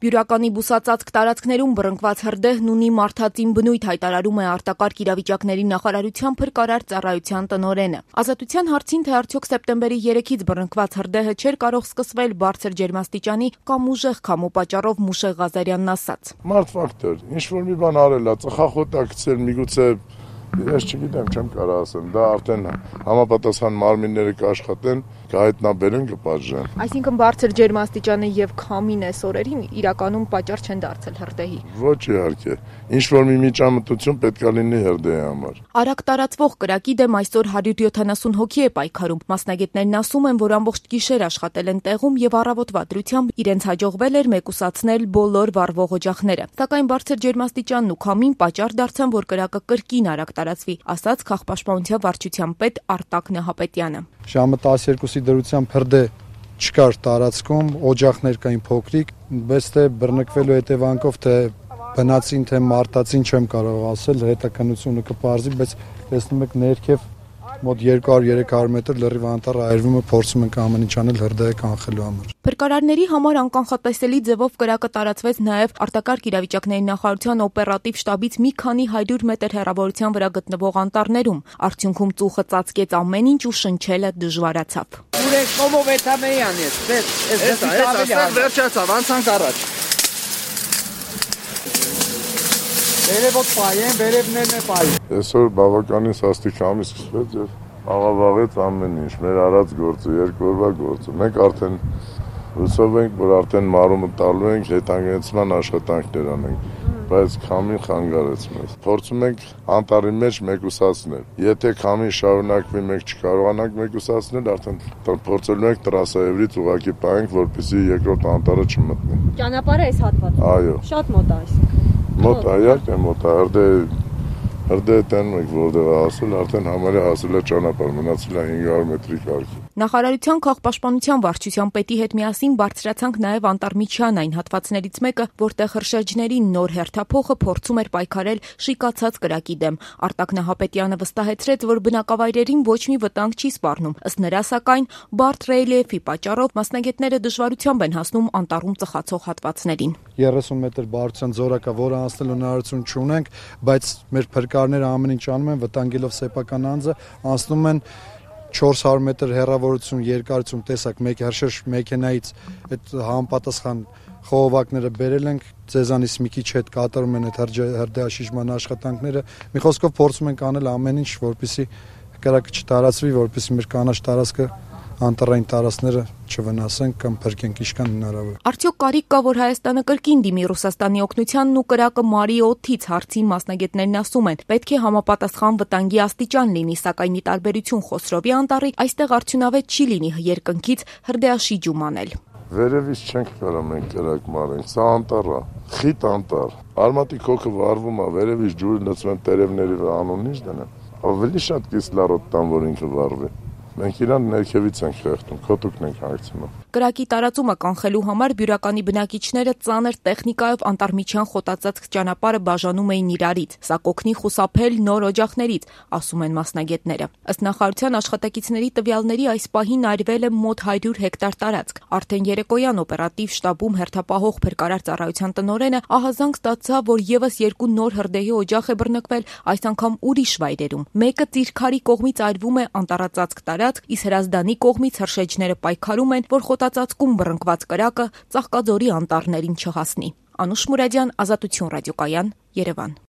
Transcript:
Բյուրականի բուսածածկ տարածքներում բռնկված հրդեհն ունի մարդածին բնույթ, հայտարարում է արտակարգ իրավիճակների նախարարության փրկարար ծառայության տնօրենը։ Ազատության հարցին, թե արդյոք սեպտեմբերի 3-ից բռնկված հրդեհը չէր կարող սկսվել բարձր ջերմաստիճանի կամ ուժեղ քամու պատճառով, Մուշեղ Ղազարյանն ասաց. Մարդ ֆակտոր, ինչ-որ մի բան արել է, ծխախոտ է գցել, միգուցե ես չգիտեմ, չեմ կարող ասեմ, դա արդեն համապատասխան մարմինները կաշխատեն, կհայտնաբերեն, կպատժեն։ Այսինքն բարձր ջերմաստիճանը եւ քամին այս օրերին իրականում պատճառ չեն դարձել հրդեհի։ Ոչ իհարկե, ինչ-որ մի միջամտություն պետք է լինի հրդեհի համար։ Արագ տարածվող կրակի դեմ այսօր 170 հոգի է պայքարում։ Մասնագետներն ասում են, որ ամբողջ գիշեր աշխատել են տեղում եւ առավոտվա դրությամբ իրենց հաջողվել էր մեկուսացնել բոլոր վառվող օջախները։ Սակայն բարձր ջերմաստիճանն ու քամին պատճառ դարձան, որ կրակը կրկին արագ տարածվի, ասաց քաղաքապաշտպանության վարչության պետ Արտակ Նահապետյանը։ Ժամը 12-ի դրությամբ հրդեհ չկար տարածքում, օջախներ կային փոքրիկ, բայց թե բռնկվելու հետևանքով թե բնածին թե մարդածին չեմ կարող ասել, հետաքննությունը կպարզի, բայց տեսնում եք ներքև մոտ 200-300 մետր լրիվ անտառ այրվում է, փորձում ենք ամեն ինչ անել հրդեհը կանխելու համար։ Փրկարարների համար անկանխատեսելի ձևով կրակը տարածվեց նաև արտակարգ իրավիճակների նախարարության օպերատիվ շտաբից մի քանի 100 մետր հեռավորության վրա գտնվող անտառներում։ Արդյունքում ծուխը ծածկեց ամեն ինչ ու շնչելը դժվարացավ։ Ուրեք կոմով էթամեյան ես, վերջացավ, անցանք առաջ։ Վերևոտ պայեն, վերևներն է պայեն։ Այսօր բավականին սաստիկ ամիս սկսվեց եւ աղավաղեց ամեն ինչ, մեր արած գործը, երկու օրվա գործը։ Մենք արդեն հուսով ենք, որ արդեն մարումը տալու ենք, հետանգեցման աշխատանքներ անենք, բայց քամին խանգարեց մեզ։ Փորձում ենք անտառի մեջ մեկուսացնել։ Եթե քամին շարունակվի, մենք չկարողանանք մեկուսացնել, արդեն փորձելու ենք տրասայևրից ուղակի պահենք, որպեսզի երկրորդ անտառը չմտնի։ Ճանապարհը այս հատվածում։ Այո։ Շատ մոտ է այսինքն։ Մոտ այո, մոտ հրդեհը տանում եք որտեղ է հասել, արդեն համարյա հասել է ճանապարհ, մնացել է 500 մետրի կարգի։ Նախարարության քաղաքապաշտպանության վարչության պետի հետ միասին բարձրացանք նաև Անտառմիջյան այն հատվածներից մեկը, որտեղ հրշեջների նոր հերթափոխը փորձում էր պայքարել շիկացած կրակի դեմ։ Արտակ Նահապետյանը վստահեցրեց, որ բնակավայրերին ոչ մի վտանգ չի սպառնում։ Ըստ նրա, սակայն, բարդ ռելիեֆի պատճառով մասնագետները դժվարությամբ են հասնում անտառում ծխացող հատվածներին։ 30 մետր բարձրության զորակա, որը անցնելու հնարավորություն չունենք, բայց մեր փրկարները ամեն ինչ անում են, վտանգելով սեփական անձը, անցնում են 400 մետր հեռավորություն, երկարություն, տեսակ, մեկ հրշեջ մեքենայից այդ համապատասխան խողովակները բերել ենք, ձեզանից մի քիչ հետ կատարում են այդ հրդեհաշիժման աշխատանքները։ Մի խոսքով փորձում ենք անել ամեն ինչ, որպեսզի կրակը չտարածվի, որպեսզի մեր կանաչ տարածքը անտառային տարածքները չվնասեն կամ փրկենք ինչքան հնարավոր։ Արդյոք կարիք կա, որ Հայաստանը կրկին դիմի Ռուսաստանի օգնությանն ու կրակը մարի օդից հարցի մասնագետներն ասում են, պետք է համապատասխան վտանգի աստիճան լինի, սակայն ի տարբերություն Խոսրովի անտառի, այստեղ արդյունավետ չի լինի երկնքից հրդեհաշիջում անել։ Վերևից չենք կարող մենք կրակ մարենք, սա անտառ է, խիտ անտառ։ Արմատի քոքը վառվում է, վերևից ջուրը լցվում տերևների վրա, անուն ինչ դնեմ։ Ավելի շատ կիսլարոտ տան, որ ինքը վառվի։ Մենք իրան ներքևից ենք խեղդում, քոտուկն ենք հանգցնում։ Կրակի տարածումը կանխելու համար Բյուրականի բնակիչները ծանր տեխնիկայով Անտառմիջյան խոտածածկ ճանապարհը բաժանում էին իրարից։ Սա կօգնի խուսափել նոր օջախներից, ասում են մասնագետները։ Ըստ նախարարության աշխատակիցների տվյալների, այս պահին այրվել է մոտ 100 հեկտար տարածք։ Արդեն երեկոյան օպերատիվ շտաբում հերթապահող փրկարար ծառայության տնօրենը ահազանգ ստացավ, որ եւս 2 նոր հրդեհի օջախ է բռնկվել, այս անգամ ուրիշ վայրերում։ Մեկը Ծիրքարի կողմից այրվում է անտառածածկ տարածք, իսկ Հրազդանի կողմից հրշեջները պայքարում են, որ խոտածածկում բռնկված կրակը Ծաղկաձորի անտառներին չհասնի։ Անուշ Մուրադյան, Ազատություն ռադիոկայան, Երևան։